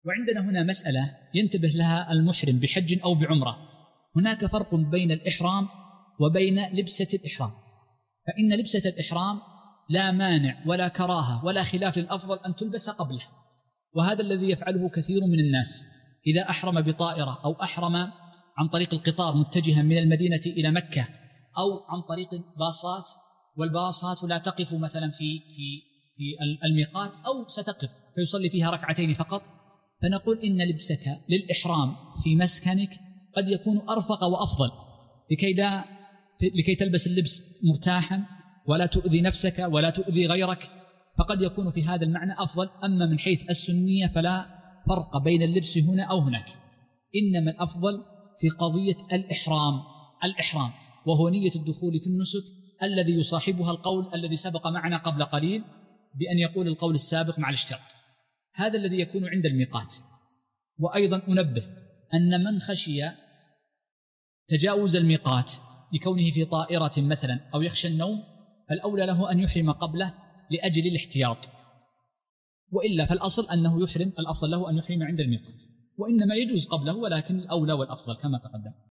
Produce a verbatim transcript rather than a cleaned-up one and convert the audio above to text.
وعندنا هنا مسألة ينتبه لها المحرم بحج أو بعمرة. هناك فرق بين الإحرام وبين لبسة الإحرام، فإن لبسة الإحرام لا مانع ولا كراهة ولا خلاف الأفضل أن تلبس قبله، وهذا الذي يفعله كثير من الناس إذا أحرم بطائرة أو أحرم عن طريق القطار متجها من المدينة إلى مكة أو عن طريق باصات، والباصات لا تقف مثلا في في في الميقات أو ستقف فيصلي فيها ركعتين فقط، فنقول إن لبسك للإحرام في مسكنك قد يكون أرفق وأفضل لكي, لا لكي تلبس اللبس مرتاحا ولا تؤذي نفسك ولا تؤذي غيرك، فقد يكون في هذا المعنى أفضل. أما من حيث السنية فلا فرق بين اللبس هنا أو هناك، إنما الأفضل في قضية الإحرام الإحرام وهو نية الدخول في النسك الذي يصاحبها القول الذي سبق معنا قبل قليل بأن يقول القول السابق مع الاشتراط، هذا الذي يكون عند الميقات. وأيضا أنبه أن من خشي تجاوز الميقات لكونه في طائرة مثلا أو يخشى النوم فالأولى له أن يحرم قبله لأجل الاحتياط، وإلا فالأصل أنه يحرم، الأفضل له أن يحرم عند الميقات، وإنما يجوز قبله ولكن الأولى والأفضل كما تقدم.